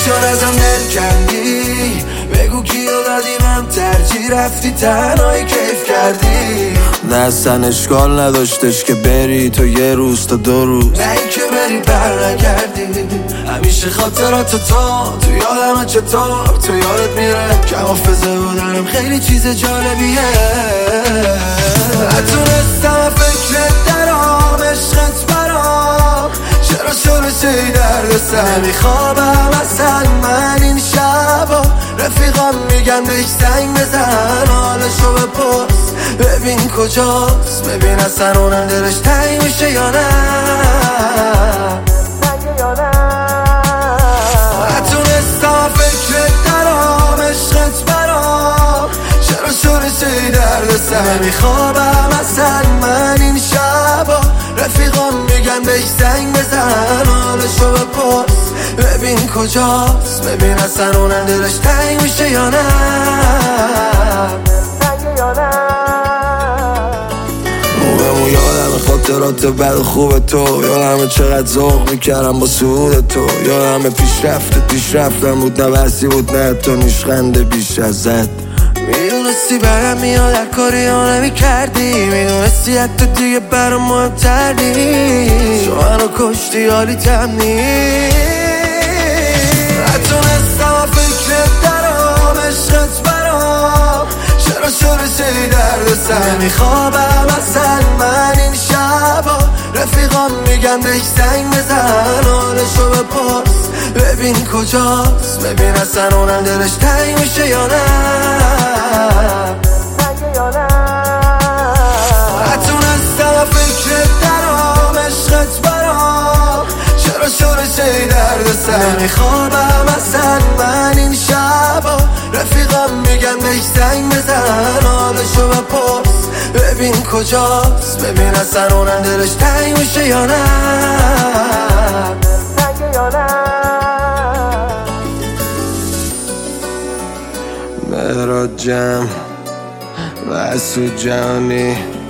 چون ازم دل کردی، بگو کیو دادی من ترجیح رفتی تنهایی کیف کردی. نه اصلا اشکال نداشتش که بری تو یه روز تا 2 روز، نه این که بری بر نگردی. همیشه خاطرات تو یادمه، چطور تو یادت میره که حافظه بودنم خیلی چیز جالبیه. نتونستم فکرت درام، عشقت برام چرا شده درد سر. نمیخوابم اصلا من این شبا، رفیقام میگن بهش زنگ بزن حالشو بپرس ببین کجاست، ببین اصلا اونم دلش تنگ میشه یا نه. نتونستم فکرت درام، عشقت برام چرا شده درد سر. نمیخوابم اصلا من این شبا، رفیقام میگن بهش زنگ بزن حالشو بپرس ببین کجاست، ببین اصلا اونم دلش تنگ میشه یا نه. اونمو یادم خاطرات بد و خوب تو، یادم چقدر ذوق میکردم با سود تو، یادم پیشرفتم بود نه بحثی بود نه تو نیشخنده بیش ازت. میدونستی برم میاد هر کاری ها نمی کردی، میدونستی حتی دیگه برام مهمتر نیست، تو منو کشتی حالی تم نیست. نتونستم فکرت درام، عشقت برام چرا شده درد سر. نمیخوابم اصلا من این شبا، رفیقام میگن بهش زنگ بزن حالشو بپرس ببین کجاست، ببین اصلا اونم دلش تنگ میشه یا نه. نتونستم فکرت درام، عشقت برام چرا شده درد سر. نمیخوابم اصلا من این شبا، رفیقام میگن بهش زنگ بزن حالشو بپرس ببین کجاست، ببین اصلا اونم دلش تنگ میشه یا نه. مهراد جمع و اسود جهانی